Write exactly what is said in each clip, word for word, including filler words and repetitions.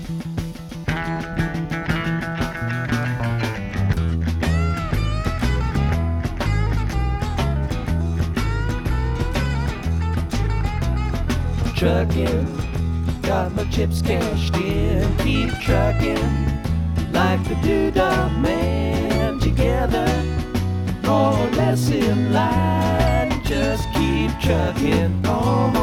Trucking, got my chips cashed in. Keep trucking like the Doodah Man. Together, more or less in line. Just keep trucking on.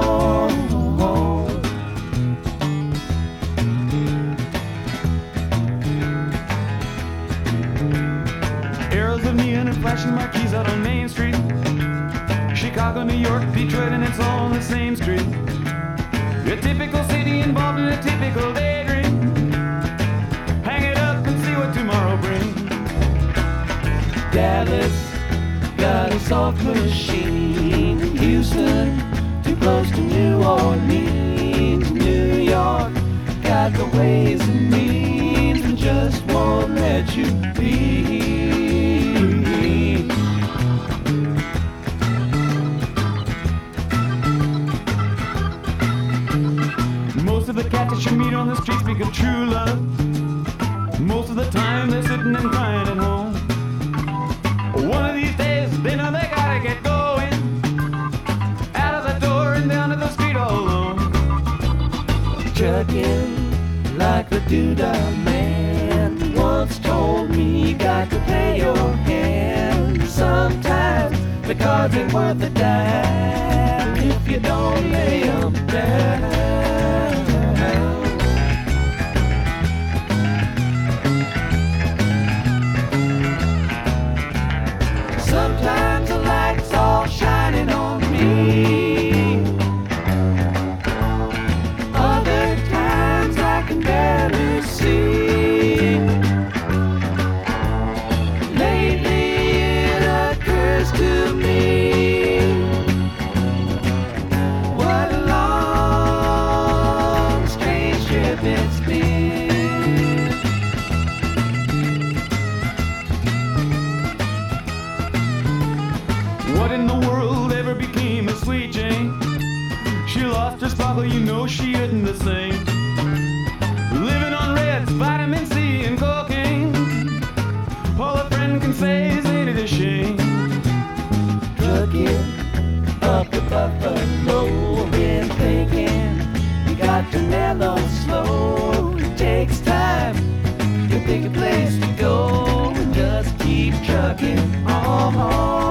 Arrows of neon and flashing marquees out on Main Street. Chicago, New York, Detroit, and it's all on the same street. A typical city involved in a typical daydream. Hang it up and see what tomorrow brings. Dallas got a soft machine. Houston, too close to New Orleans. New York got the ways and means and just won't let you be. Most of the cats that you meet on the street speak of true love. Most of the time they're sitting and crying at home. One of these days they know they gotta get going. Out of the door and down to the street all alone. Trucking like the Doodah Man once told me you got to play your hand. Sometimes the cards ain't worth a dime if you don't lay 'em down. Sometimes the light's all shining on me. Other times I can barely see. Lately it occurs to me, what a long, strange trip it's been. What in the world ever became of Sweet Jane? She lost her sparkle, you know she isn't the same. Living on Reds, vitamin C and cocaine. All a friend can say is ain't it a shame. Trucking up the Buffalo, been thinking you got to mellow slow. It takes time to pick a place to go and just keep trucking on.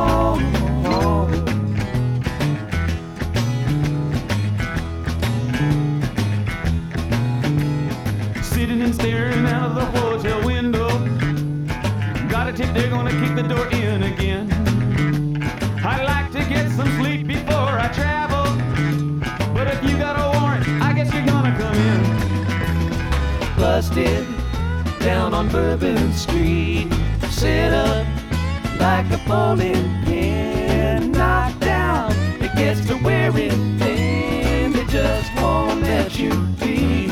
Sitting and staring out of the hotel window. Got a tip they're gonna kick the door in again. I'd like to get some sleep before I travel, but if you got a warrant, I guess you're gonna come in. Busted down on Bourbon Street, set up like a bowling pin. Knocked down, it gets to wearing thin. They just won't let you be.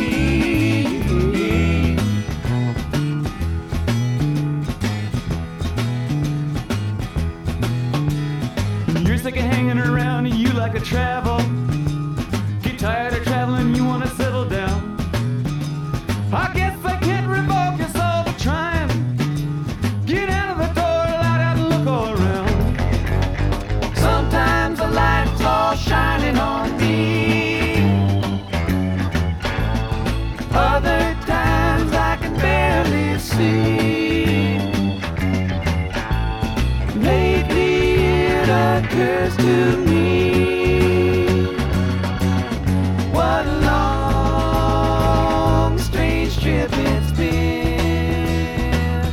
You're sick of hanging around and you like to travel. Get tired of traveling, you wanna settle down. I guess I can't revoke your soul for trying. Get out of the door, light out and look all around. Sometimes the light's all shining on me. Other times I can barely see. Lately it occurs to me, what a long, strange trip it's been.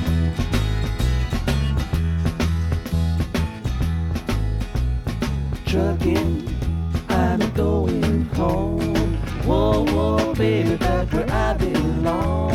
Trucking, I'm going home. Whoa, whoa, baby, back where I belong.